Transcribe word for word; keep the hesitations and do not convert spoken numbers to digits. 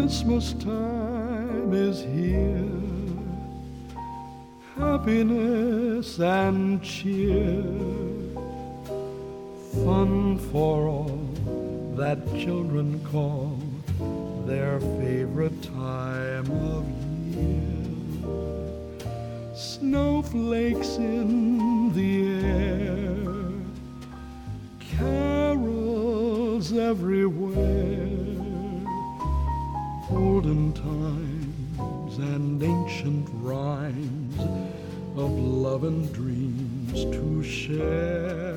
Christmas time is here, happiness and cheer, fun for all that children call their favorite time of year. Snowflakes in the air, carols everywhere, olden times and ancient rhymes of love and dreams to share.